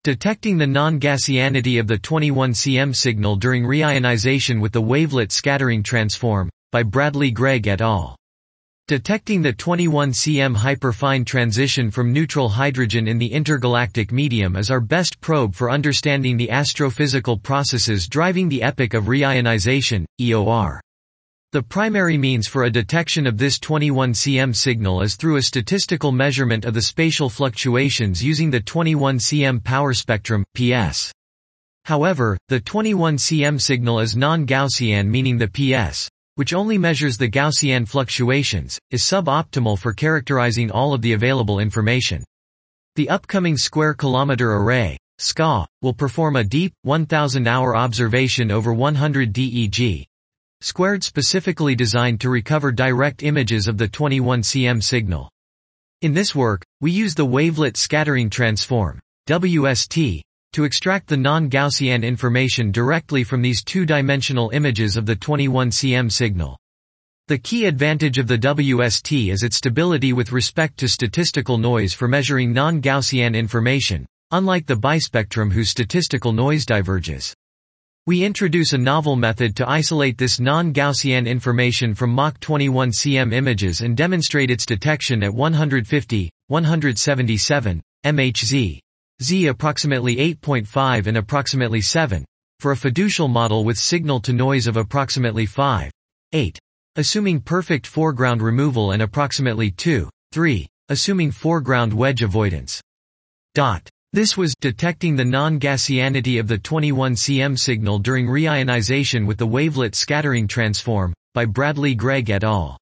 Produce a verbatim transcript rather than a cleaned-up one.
Detecting the non-Gaussianity of the twenty-one centimeter signal during reionization with the wavelet scattering transform, by Bradley Gregg et al. Detecting the twenty-one centimeter hyperfine transition from neutral hydrogen in the intergalactic medium is our best probe for understanding the astrophysical processes driving the epoch of reionization, E O R. The primary means for a detection of this twenty-one centimeter signal is through a statistical measurement of the spatial fluctuations using the twenty-one centimeter power spectrum, P S. However, the twenty-one centimeter signal is non-Gaussian, meaning the P S, which only measures the Gaussian fluctuations, is suboptimal for characterizing all of the available information. The upcoming Square Kilometre Array, S K A, will perform a deep, one thousand hour observation over one hundred D E G. Squared specifically designed to recover direct images of the twenty-one centimeter signal. In this work, we use the wavelet scattering transform, W S T, to extract the non-Gaussian information directly from these two-dimensional images of the twenty-one centimeter signal. The key advantage of the W S T is its stability with respect to statistical noise for measuring non-Gaussian information, unlike the bispectrum whose statistical noise diverges. We introduce a novel method to isolate this non-Gaussian information from Mach twenty-one centimeter images and demonstrate its detection at one hundred fifty, one hundred seventy-seven, M H Z, Z approximately eight point five and approximately seven, for a fiducial model with signal-to-noise of approximately five, eight, assuming perfect foreground removal, and approximately two, three, assuming foreground wedge avoidance. Dot. This was detecting the non-Gaussianity of the twenty-one centimeter signal during reionization with the wavelet scattering transform, by Bradley Gregg et al.